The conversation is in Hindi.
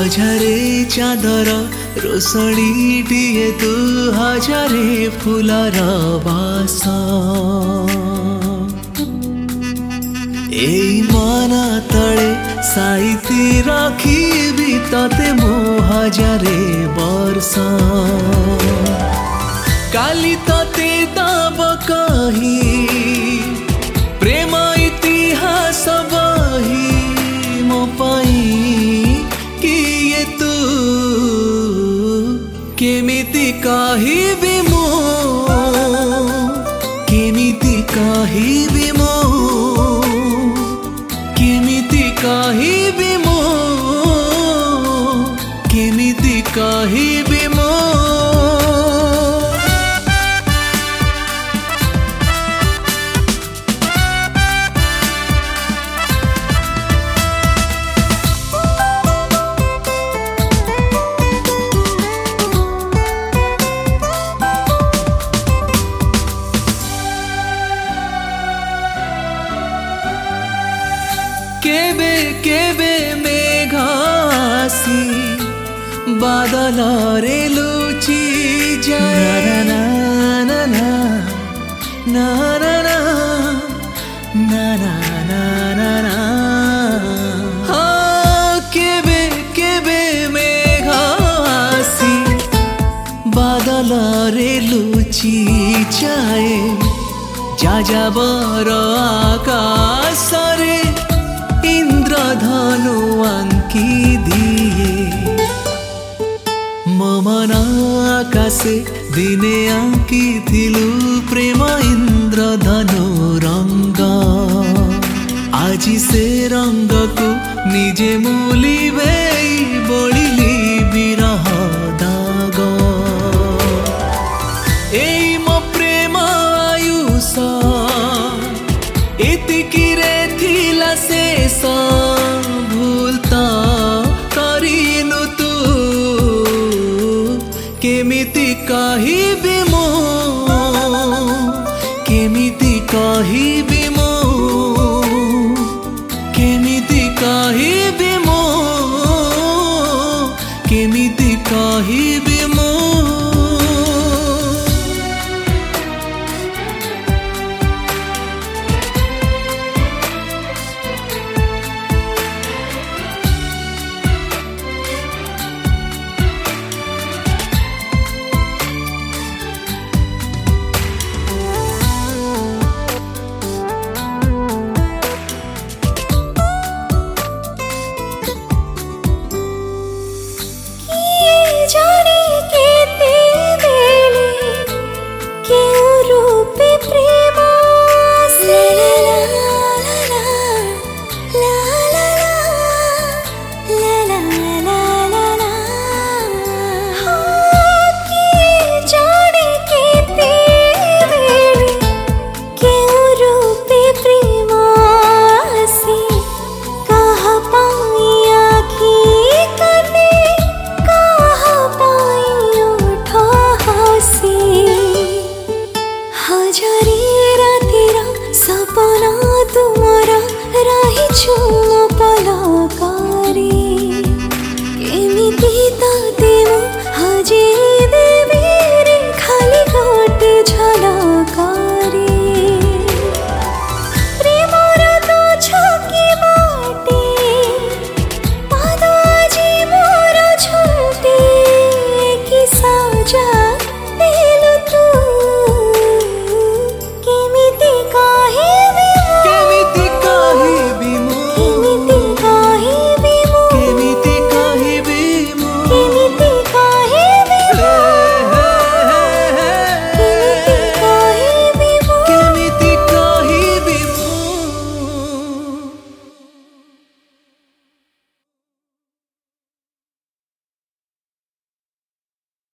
हजारे चादर रोषणी टीए तू हजारे फुलर बास एई मन तले साइती रखिबी तते मो हजारे वर्ष काली तते दब कही प्रेम इतिहास बही मो पाई किए तू केमिति कहिबी मो केमिति कहिबी मो केमिति कहिबी मो केमिति कहिबी मो केबे केबे मेघ आसी बादल रे लुची जाए ना ना ना ना ना ना ना ना ना ना ना हाँ केबे केबे मेघ आसी बादल रे लुची जाए जाजाबर आकाश रे इंद्रधनु अंकी दिए मन आकाशे दिने अंकी थिलु प्रेम इंद्रधनु रंग आज से रंग को निजे मूलिबे बोलिली विरह दाग एई मो प्रेम आयुष एतिकी रे थिला शेष